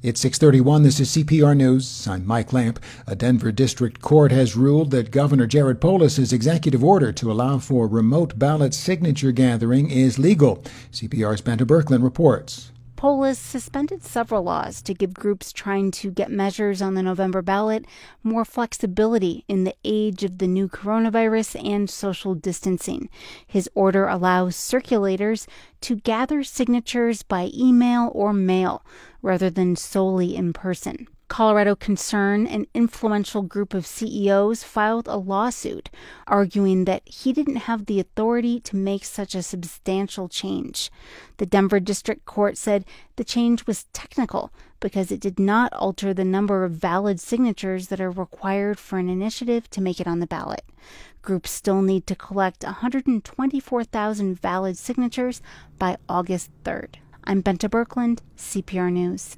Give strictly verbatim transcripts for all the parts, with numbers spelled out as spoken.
It's six thirty-one. This is C P R News. I'm Mike Lamp. A Denver district court has ruled that Governor Jared Polis's executive order to allow for remote ballot signature gathering is legal. C P R's Benta Berkland reports. Polis suspended several laws to give groups trying to get measures on the November ballot more flexibility in the age of the new coronavirus and social distancing. His order allows circulators to gather signatures by email or mail rather than solely in person. Colorado Concern, an influential group of C E Os, filed a lawsuit arguing that he didn't have the authority to make such a substantial change. The Denver District Court said the change was technical because it did not alter the number of valid signatures that are required for an initiative to make it on the ballot. Groups still need to collect one hundred twenty-four thousand valid signatures by August third. I'm Benta Berkland, C P R News.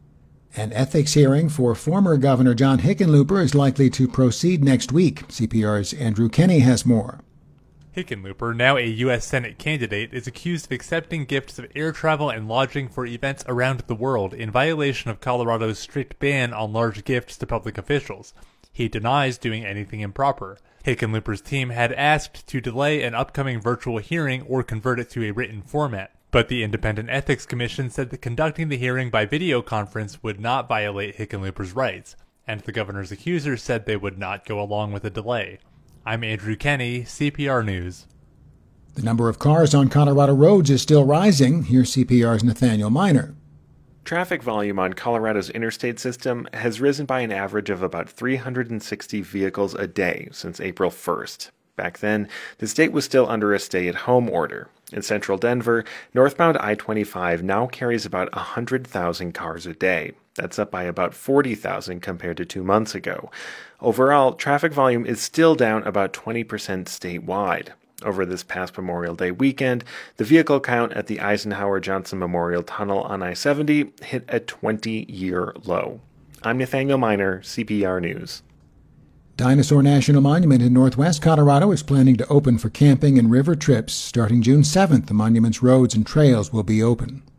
An ethics hearing for former Governor John Hickenlooper is likely to proceed next week. C P R's Andrew Kenny has more. Hickenlooper, now a U S Senate candidate, is accused of accepting gifts of air travel and lodging for events around the world in violation of Colorado's strict ban on large gifts to public officials. He denies doing anything improper. Hickenlooper's team had asked to delay an upcoming virtual hearing or convert it to a written format. But the Independent Ethics Commission said that conducting the hearing by video conference would not violate Hickenlooper's rights, and the governor's accusers said they would not go along with a delay. I'm Andrew Kenny, C P R News. The number of cars on Colorado roads is still rising. Here's C P R's Nathaniel Miner. Traffic volume on Colorado's interstate system has risen by an average of about three hundred sixty vehicles a day since April first. Back then, the state was still under a stay-at-home order. In central Denver, northbound I twenty-five now carries about one hundred thousand cars a day. That's up by about forty thousand compared to two months ago. Overall, traffic volume is still down about twenty percent statewide. Over this past Memorial Day weekend, the vehicle count at the Eisenhower Johnson Memorial Tunnel on I seventy hit a twenty-year low. I'm Nathaniel Miner, C P R News. Dinosaur National Monument in northwest Colorado is planning to open for camping and river trips. Starting June seventh, the monument's roads and trails will be open.